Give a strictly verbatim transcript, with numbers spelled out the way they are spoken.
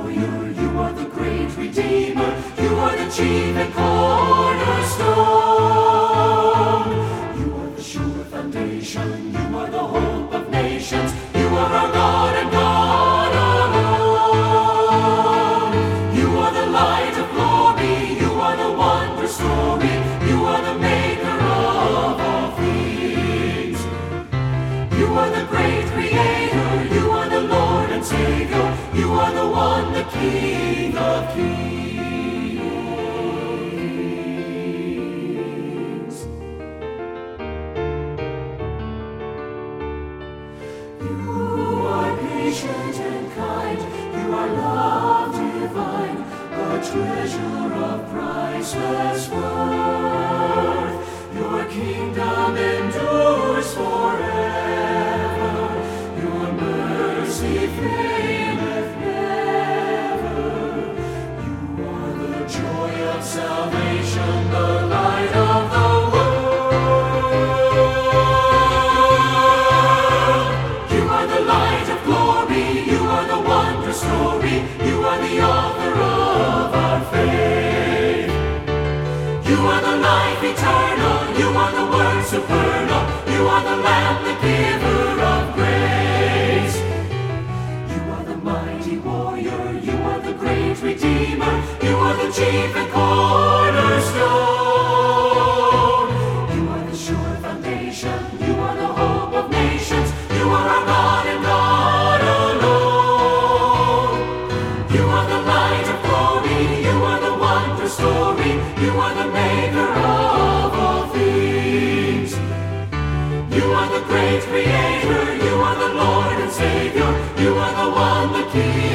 warrior, you are the great redeemer, you are the chief and cornerstone. You are the sure foundation, you are the hope of nations, you are our God and God alone. You are the light of glory, you are the wondrous story, you are the maker of all things. You are the great creator, you are the Lord and Savior, you are the one, the King of kings. You are patient and kind, you are love divine, a treasure of priceless worth. Your kingdom endures forever, your mercy faileth never. You are the joy of salvation, the light of the world. You are the light of glory, you are the wondrous story, you are the author of our faith. You are the life eternal, you are the word supernal, you are the Lamb, the giver of grace. You are the mighty warrior, you are the great redeemer, you are the chief and cornerstone. You are the sure foundation, you are the hope of nations, you are our God and God alone. You are the light of glory, you are the wondrous story, you are the maker of all things. You are the great creator, you are the Lord and Savior, you are the one, the King.